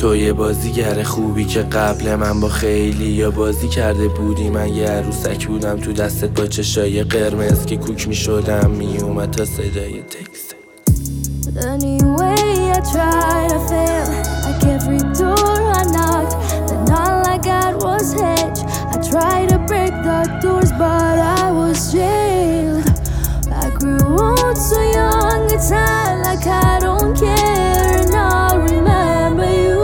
تو یه بازیگر خوبی که قبل من با خیلی یا بازی کرده بودی. من یه عروسک بودم تو دستت با چشای قرمز که کوک می شدم می اومد تا صدای تکست. Anyway, I tried, I failed. Like every door I knocked, then all I got was hedge. I tried to break the doors, but I was jailed. I grew old so young, it's not like I don't care, and I'll remember you.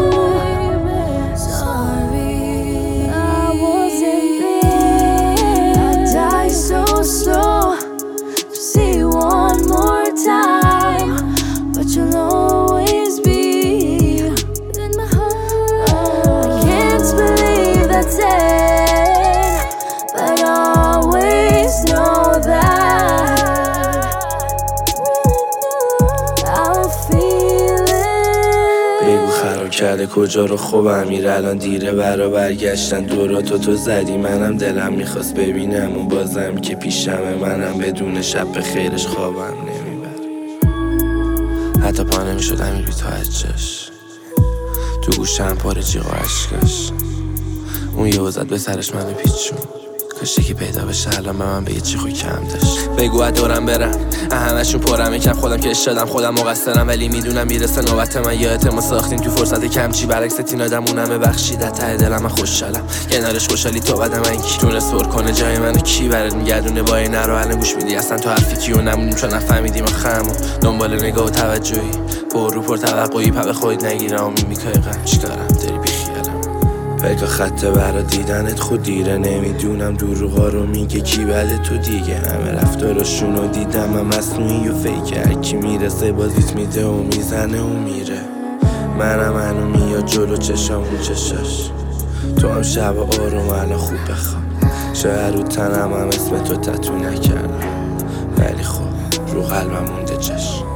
Sorry, I wasn't there. I died so slow to see you one more time, but you'll always be in my heart. I can't believe that's it, but always know that I'll feel it. بگو خراب کرده کجا رو خوبم میره، الان دیره برا برگشتن دوراتو تو زدی. منم دلم میخواست ببینم و بازم که پیشمه، منم بدون شب به خیرش خوابم نمیبره. حتی پا نمیشد امیر بی توجهش، تو گوشم پر جیغ و عشقش. اون یهو زد به سرش منو پیچون، کاشته که پیدا بشه الان به من بگه چی خوی کم داشت. بگو دورم برم همشون پرم یکم، خودم که اشتادم خودم مقصرم، ولی میدونم میرسه نوبت من. یادت ما ساختیم تو فرصت کم چی برعکس تین آدمونم ببخشید. ته دلم من خوشحالم کنارش، خوشحالی تو بعد من کی تونست پر کنه جای منو، کی برات میگردونه با این رو الان گوش میدی اصلا تو حرفی کیو نمونیم چون نفهمیدیم خمو دنبال نگاه و توجهی پر رو پر توقعی پا به خود نگیرم میکای غم چیکارم داری بیخیالم. بگو خط برا دیدنت خود دیره، نمیدونم دروغا رو میگه کی بده تو دیگه. همه رفتاراشونو دیدم من مصنوعی و فیکه، هرکی میرسه بازیت میده و میزنه و میره. منم هنو میاد جلو چشام رو چشاش، تو هم شب آروم الان خوب بخواب. شاید رو تنم هم اسم تو تتو نکردم، ولی خب رو قلبم مونده چشم.